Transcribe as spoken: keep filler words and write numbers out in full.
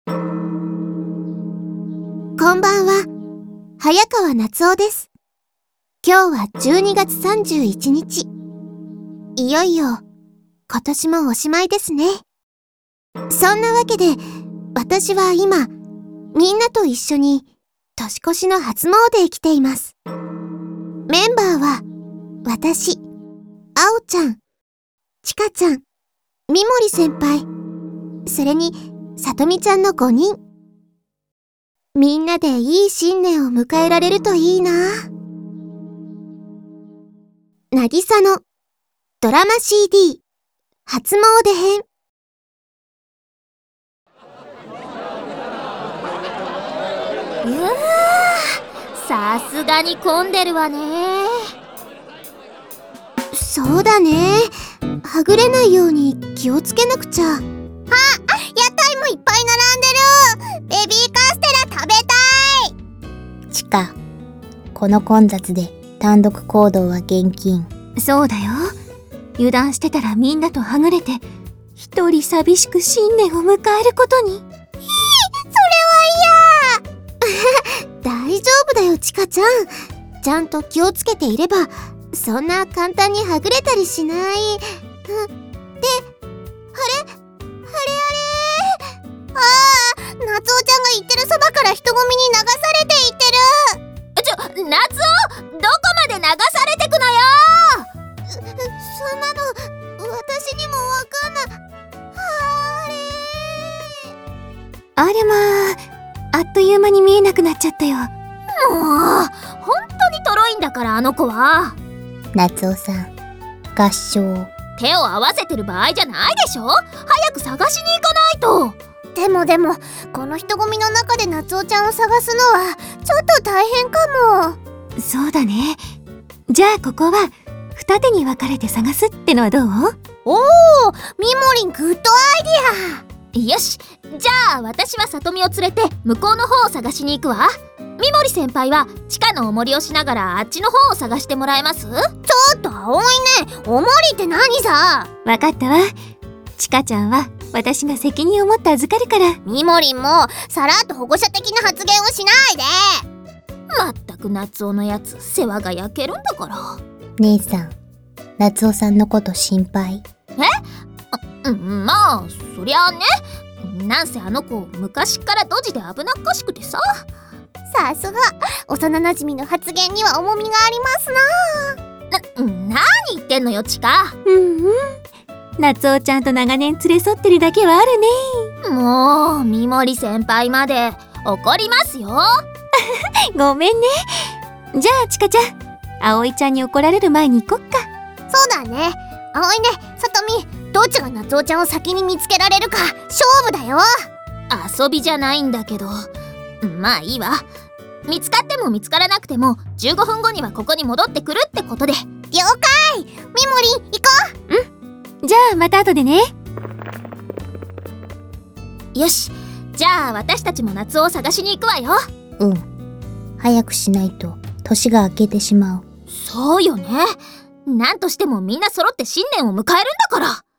こんばんは、早川夏夫です。今日はじゅうにがつさんじゅういちにち。いよいよ、今年もおしまいですね。そんなわけで、私は今、みんなと一緒に、年越しの初詣へ来ています。メンバーは、私、あおちゃん、ちかちゃん、みもり先輩、それに、さとみちゃんのごにん。みんなでいい新年を迎えられるといいな。なぎさのドラマ シーディー 初詣編。 いやー、さすがに混んでるわね。 そうだね。はぐれないように気をつけなくちゃ。あ、屋台もいっぱい並んでる。ベビーカステラ食べたい。 ちか、この混雑で単独行動は厳禁。 そうだよ。油断してたらみんなとはぐれて一人寂しく新年を迎えることに。ひー、 それは嫌。大丈夫だよ、ちかちゃん。ちゃんと気をつけていればそんな簡単にはぐれたりしない。うん、で、あれあれあれあー、夏夫ちゃんが言ってるそばから人混みに流されていってる。 ちょ、夏夫、どこまで流されてくのよ。 そんなの私にもわかんない。あれあれまあ、あっという間に見えなくなっちゃったよ。もう本当にとろいんだから、あの子は。 夏夫さん、合唱。 手を合わせてる場合じゃないでしょ。早く探しに行かないと。 でもでもこの人混みの中で夏夫ちゃんを探すのはちょっと大変かも。 そうだね。じゃあここは二手に分かれて探すってのはどう？ おー、みもりんグッドアイディア。 よし、じゃあ私はさとみを連れて向こうの方を探しに行くわ。みもり先輩は地下のお守りをしながらあっちの方を探してもらえます？ちょっと葵ね、お守りって何さ。 わかったわ。ちかちゃんは私が責任を持って預かるから。 みもりんもさらっと保護者的な発言をしないで。 まったく夏夫のやつ、世話が焼けるんだから。 姉さん、夏夫さんのこと心配？ え？あ、うん、まあそりゃあね。なんせあの子昔からドジで危なっかしくてさ。 さすが幼なじみの発言には重みがありますな。な、何言ってんのよ、ちか。 うんうん、夏夫ちゃんと長年連れ添ってるだけはあるね。 もうみもり先輩まで怒りますよ。 ごめんね。じゃあちかちゃん、葵ちゃんに怒られる前に行こっか。 そうだね。葵ね、さとみ、どっちが夏夫ちゃんを先に見つけられるか勝負だよ。 遊びじゃないんだけど、まあいいわ。見つかっても見つからなくてもじゅうごふんごにはここに戻ってくるってことで。 了解。みもりん、行こう。うん、じゃあまた後でね。よし、じゃあ私たちも夏夫を探しに行くわよ。 うん、早くしないと年が明けてしまう。 そうよね。なんとしてもみんな揃って新年を迎えるんだから。